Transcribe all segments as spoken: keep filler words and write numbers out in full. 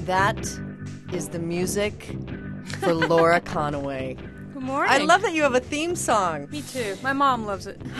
That is the music for Laura Conaway. Good morning. I love that you have a theme song. Me too. My mom loves it.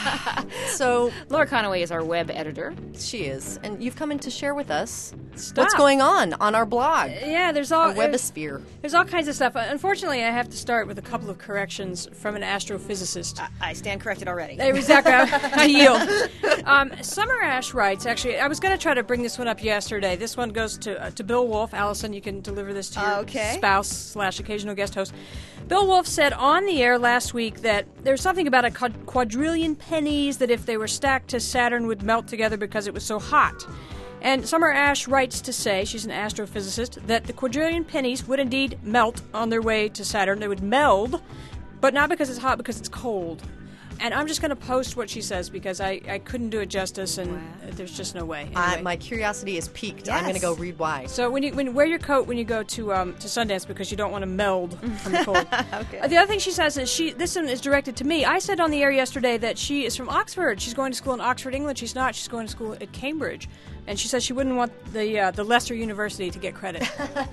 So Laura Conaway is our web editor. she is, and you've come in to share with us Stop. what's going on on our blog, Yeah, there's all our webosphere. There's all kinds of stuff. Unfortunately, I have to start with a couple of corrections from an astrophysicist. I stand corrected already. Hey, exactly. I yield. Um, Summer Ash writes, actually, I was going to try to bring this one up yesterday. This one goes to uh, to Bill Wolf. Allison, you can deliver this to your Okay. spouse slash occasional guest host. Bill Wolf said on the air last week that there's something about a quad- quadrillion pennies that if they were stacked to Saturn would melt together because it was so hot. And Summer Ash writes to say, she's an astrophysicist, that the quadrillion pennies would indeed melt on their way to Saturn. They would meld, but not because it's hot, because it's cold. And I'm just going to post what she says because I, I couldn't do it justice, and Wow. there's just no way. I, Anyway. my curiosity is piqued. I'm Yes. going to go read why. So when you when wear your coat when you go to um, to Sundance because you don't want to meld from the cold. Okay. Uh, the other thing she says is she this one is directed to me. I said on the air yesterday that she is from Oxford. She's going to school in Oxford, England. She's not. She's going to school at Cambridge, and she says she wouldn't want the uh, the lesser university to get credit.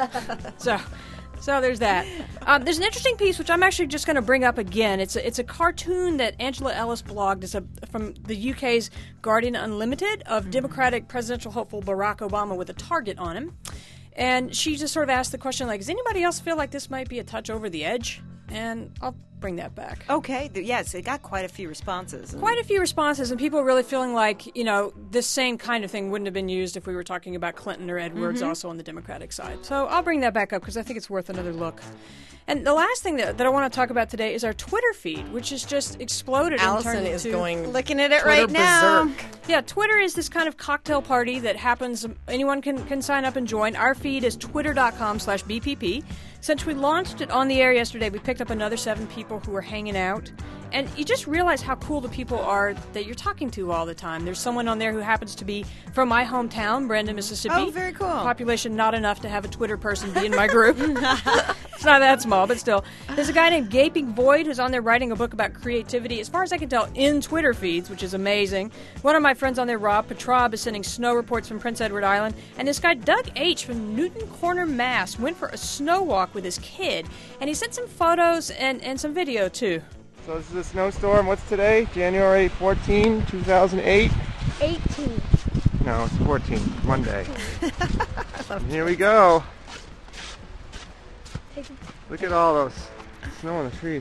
so. So there's that. Um, there's an interesting piece which I'm actually just going to bring up again. It's a, it's a cartoon that Angela Ellis blogged. It's a, from the U K's Guardian Unlimited of Democratic presidential hopeful Barack Obama with a target on him. And she just sort of asked the question, like, does anybody else feel like this might be a touch over the edge? And I'll bring that back. Okay. th- Yes, it got quite a few responses. Quite a few responses, and people really feeling like, you know, this same kind of thing wouldn't have been used if we were talking about Clinton or Edwards also on the Democratic side. So I'll bring that back up because I think it's worth another look. And the last thing that, that I want to talk about today is our Twitter feed, which has just exploded. Allison and turned is into, going Looking at it Twitter right now. berserk. Yeah, Twitter is this kind of cocktail party that happens. Anyone can, can sign up and join. Our feed is twitter.com slash BPP. Since we launched it on the air yesterday, we picked up another seven people who are hanging out. And you just realize how cool the people are that you're talking to all the time. There's someone on there who happens to be from my hometown, Brandon, Mississippi. Oh, very cool. Population not enough to have a Twitter person be in my group. It's not that small, but still. There's a guy named Gaping Void who's on there writing a book about creativity, as far as I can tell, in Twitter feeds, which is amazing. One of my friends on there, Rob Petraub, is sending snow reports from Prince Edward Island. And this guy, Doug H. from Newton Corner, Mass., went for a snow walk with his kid. And he sent some photos and, and some video, too. So this is a snowstorm. What's today? January fourteenth, two thousand eight? eighteen. No, it's fourteen. Monday. And here we go. Look at all those snow on the trees.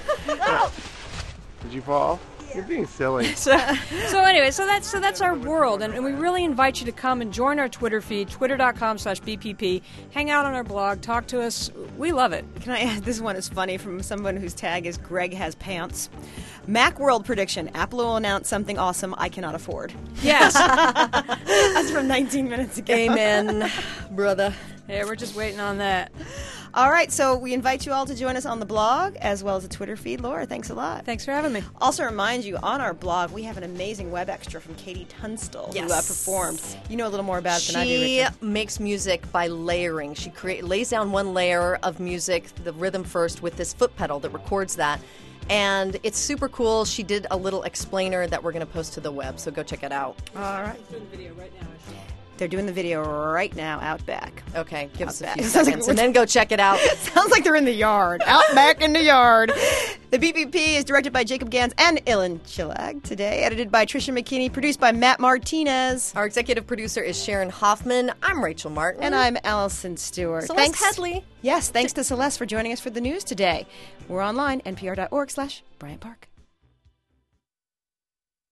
Did you fall? You're being silly. So, so anyway, so that's so that's our world, and, and we really invite you to come and join our Twitter feed, twitter.com slash BPP. Hang out on our blog, talk to us. We love it. Can I add, this one is funny from someone whose tag is Greg Has Pants. Macworld prediction. Apple will announce something awesome I cannot afford. Yes. That's from nineteen minutes ago. Amen, brother. Yeah, we're just waiting on that. All right, so we invite you all to join us on the blog as well as the Twitter feed. Laura, thanks a lot. Thanks for having me. Also remind you, on our blog, we have an amazing web extra from Katie Tunstall who uh, Yes. performed. You know a little more about it than I do, She Richard. makes music by layering. She create, lays down one layer of music, the rhythm first, with this foot pedal that records that. And it's super cool. She did a little explainer that we're going to post to the web, so go check it out. All right. They're doing the video right now out back. Okay, give us a Out few back. seconds, and then go check it out. Sounds like they're in the yard. Out back in the yard. The B P P is directed by Jacob Gans and Ilan Chilag today. Edited by Trisha McKinney. Produced by Matt Martinez. Our executive producer is Sharon Hoffman. I'm Rachel Martin. And I'm Allison Stewart. Celeste Headley. Yes, thanks to Celeste for joining us for the news today. We're online, npr.org slash Bryant Park.